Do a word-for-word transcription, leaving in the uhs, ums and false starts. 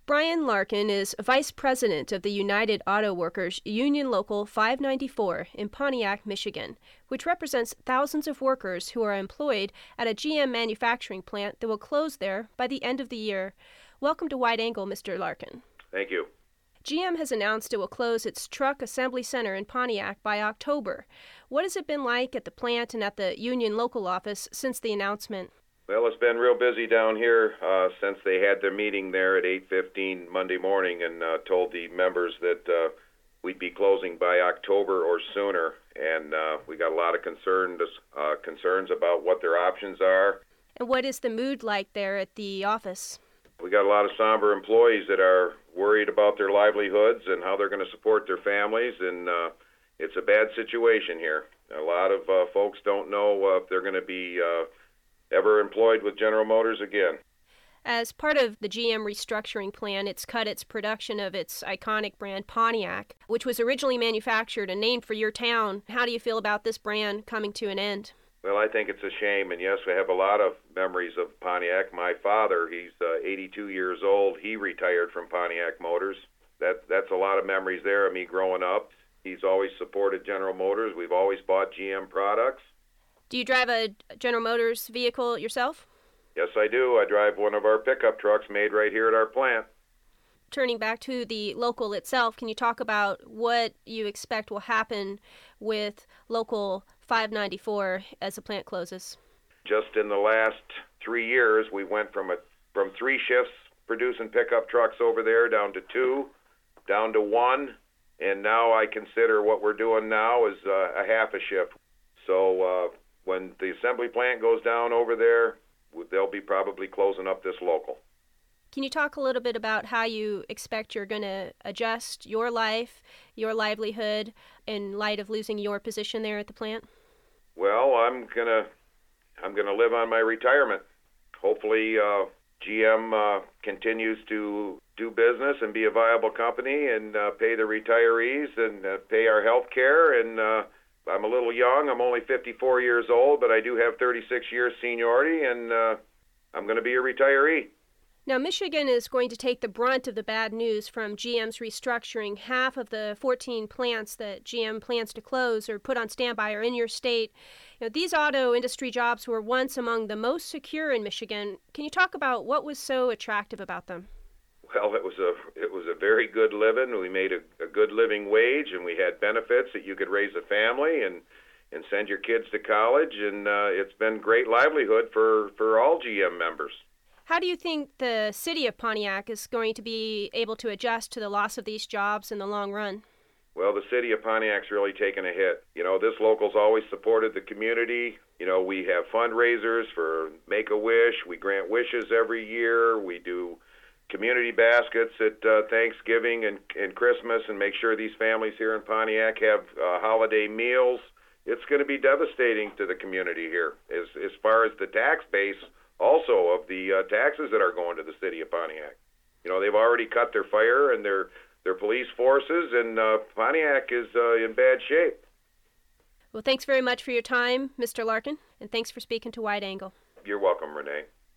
Brian Larkin is Vice President of the United Auto Workers Union Local five ninety-four in Pontiac, Michigan, which represents thousands of workers who are employed at a G M manufacturing plant that will close there by the end of the year. Welcome to Wide Angle, Mister Larkin. Thank you. G M has announced it will close its truck assembly center in Pontiac by October. What has it been like at the plant and at the Union Local office since the announcement? Well, it's been real busy down here uh, since they had their meeting there at eight fifteen Monday morning and uh, told the members that uh, we'd be closing by October or sooner. And uh, we got a lot of concerned, uh, concerns about what their options are. And what is the mood like there at the office? We got a lot of somber employees that are worried about their livelihoods and how they're going to support their families, and uh, it's a bad situation here. A lot of uh, folks don't know uh, if they're going to be uh, ever employed with General Motors again. As part of the G M restructuring plan, it's cut its production of its iconic brand Pontiac, which was originally manufactured and named for your town. How do you feel about this brand coming to an end? Well, I think it's a shame, and yes, we have a lot of memories of Pontiac. My father, he's uh, eighty-two years old. He retired from Pontiac Motors. That, that's a lot of memories there of me growing up. He's always supported General Motors. We've always bought G M products. Do you drive a General Motors vehicle yourself? Yes, I do. I drive one of our pickup trucks made right here at our plant. Turning back to the local itself, can you talk about what you expect will happen with Local five ninety-four as the plant closes? Just in the last three years, we went from a from three shifts producing pickup trucks over there down to two, down to one, and now I consider what we're doing now is uh, a half a shift. So uh, when the assembly plant goes down over there, they'll be probably closing up this local. Can you talk a little bit about how you expect you're going to adjust your life, your livelihood, in light of losing your position there at the plant? Well, I'm gonna I'm gonna live on my retirement. Hopefully, uh, G M uh, continues to do business and be a viable company and uh, pay the retirees and uh, pay our health care. And uh, I'm a little young. I'm only fifty-four years old, but I do have thirty-six years seniority, and uh, I'm going to be a retiree. Now, Michigan is going to take the brunt of the bad news from G M's restructuring. Half of the fourteen plants that G M plans to close or put on standby are in your state. You know, these auto industry jobs were once among the most secure in Michigan. Can you talk about what was so attractive about them? Well, it was a it was a very good living. We made a, a good living wage, and we had benefits that you could raise a family and and send your kids to college. And uh, it's been great livelihood for, for all G M members. How do you think the city of Pontiac is going to be able to adjust to the loss of these jobs in the long run? Well, the city of Pontiac's really taken a hit. You know, this local's always supported the community. You know, we have fundraisers for Make-A-Wish. We grant wishes every year. We do community baskets at uh, Thanksgiving and, and Christmas and make sure these families here in Pontiac have uh, holiday meals. It's going to be devastating to the community here as, as far as the tax base also of the uh, taxes that are going to the city of Pontiac. You know, they've already cut their fire and their their police forces, and uh, Pontiac is uh, in bad shape. Well, thanks very much for your time, Mister Larkin, and thanks for speaking to Wide Angle. You're welcome, Renee.